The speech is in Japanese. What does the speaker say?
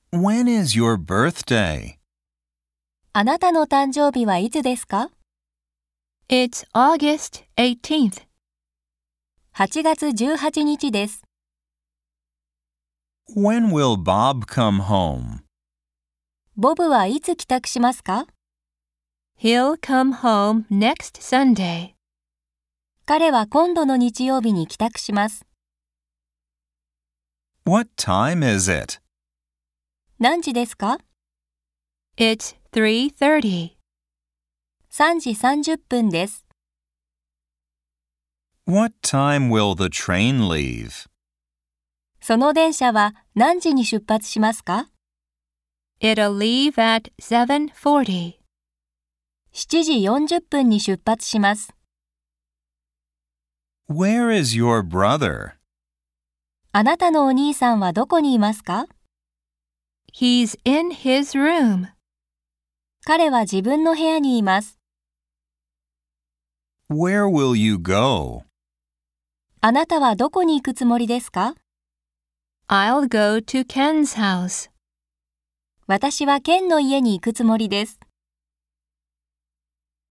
When is your birthday? あなたの誕生日はいつですか？ It's August 18th. 8月18日です。 When will Bob come home? ボブはいつ帰宅しますか？ He'll come home next Sunday. 彼は今度の日曜日に帰宅します。 What time is it? 何時ですか？ It's 3:30. 3時30分です。 What time will the train leave? その電車は何時に出発しますか？ It'll leave at 7:40. 7時40分に出発します。 Where is your brother? あなたのお兄さんはどこにいますか？ He's in his room. 彼は自分の部屋にいます。 Where will you go? あなたはどこに行くつもりですか？ I'll go to Ken's house. 私はケンの家に行くつもりです。